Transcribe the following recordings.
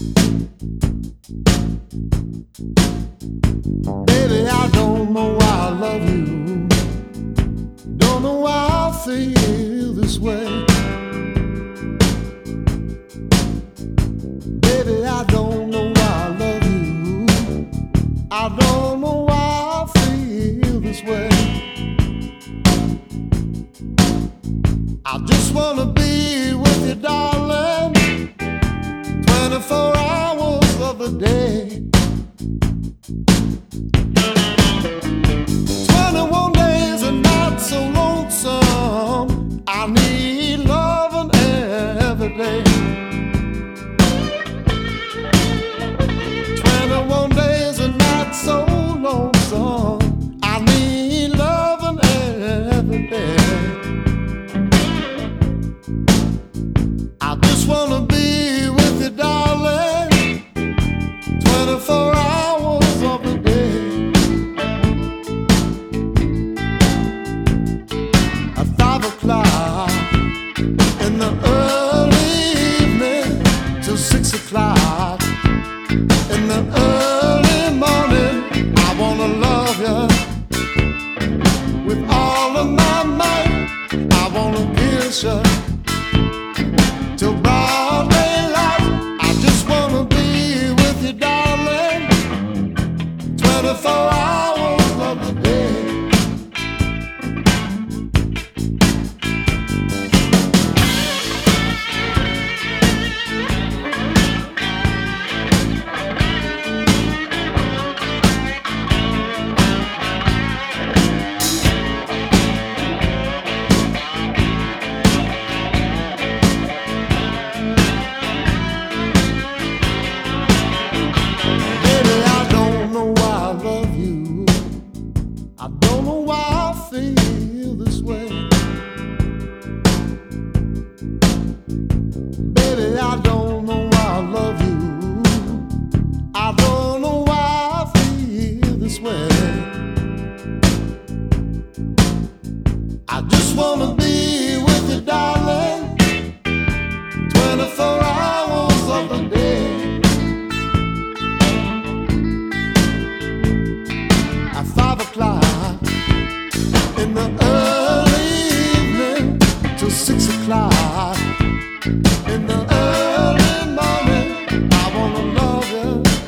Baby, I don't know why I love you. Don't know why I feel this way. Baby, I don't know why I love you. I don't know why I feel this way. I just wanna be with you, darling, 24 hours of the day. 21 days and not so lonesome. I need loving every day. 21 days and not so lonesome. I need loving every day. I just wanna be with you, darling, 24 hours of the day. At 5 o'clock in the early evening till 6 o'clock in the early morning, I wanna love you with all of my might. I wanna kiss you till broad daylight. I just wanna be with you, darling, 24 hours of the day. Baby, I don't know why I love you. I don't know why I feel this way. Baby, I don't know why I love you. I don't know why I feel this way. I just wanna be with you, darling, 24 hours of the day. At 5 o'clock in the early evening till 6 o'clock in the early morning, I wanna love you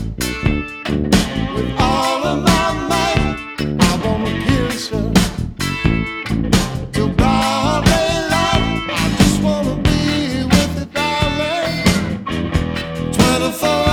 with all of my might. I wanna kiss you till broad daylight. I just wanna be with you, darling, 24